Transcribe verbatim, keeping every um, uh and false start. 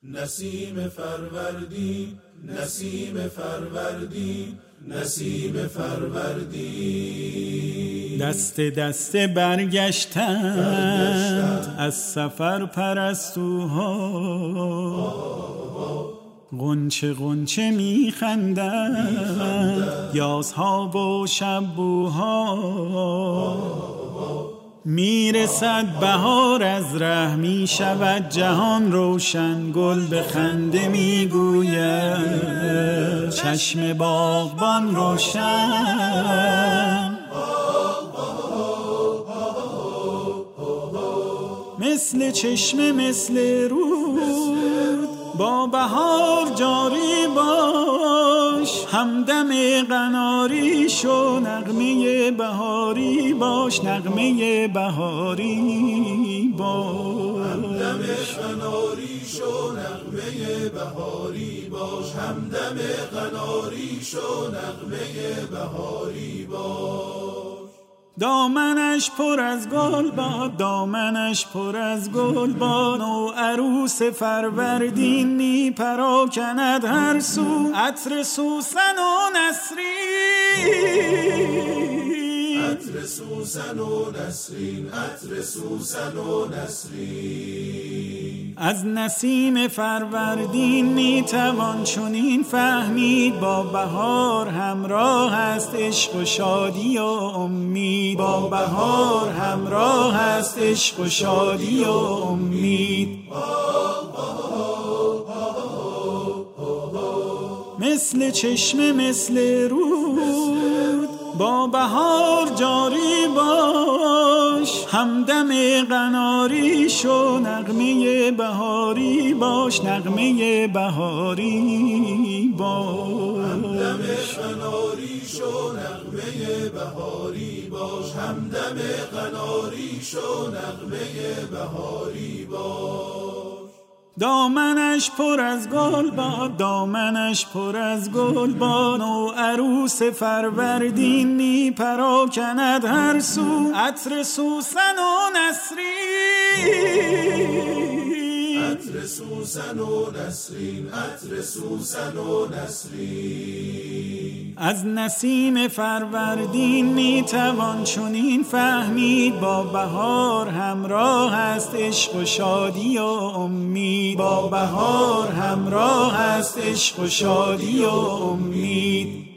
نسیم فروردین، نسیم فروردین، نسیم فروردین. دست دست برگشتند از سفر پرستوها، غنچه غنچه میخندند یازها و شبوها. میرسد بهار از ره، میشود جهان روشن، گل به خنده میگوید چشم باغبان روشن. مثل چشمه مثل رود با بهار جاری باش، همدم قناری شو نغمه بهاری باش، نغمه بهاری باش. همدم قناری شو نغمه بهاری باش، همدم قناری شو نغمه بهاری باش. دامنش پر از گل باد، دامنش پر از گل باد، و عروس فروردین می پراکند هر سو، عطر سوسن و نسرین، عطر سوسن و نسرین، عطر سوسن و نسرین. از نسیم فروردین می توان چنین فهمید، با بهار همراه است عشق و شادی و امید، با بهار همراه است عشق و شادی و امید. مثل چشمه مثل رود با بهار جاری باش، همدم قناری شو نغمه بهاری باش، نغمه بهاری باش. همدم قناری شو نغمه بهاری باش، همدم قناری شو نغمه بهاری باش. دامنش پر از گل باد، دامنش پر از گل باد، و عروس فروردین می پراکند هر سو، عطر سوسن و نسرین، عطر سوسن و نسرین، عطر سوسن و نسرین. از نسیم فروردین می توان چنین فهمید، با بهار همراه است عشق و شادی و امید، با بهار همراه است عشق و شادی و امید.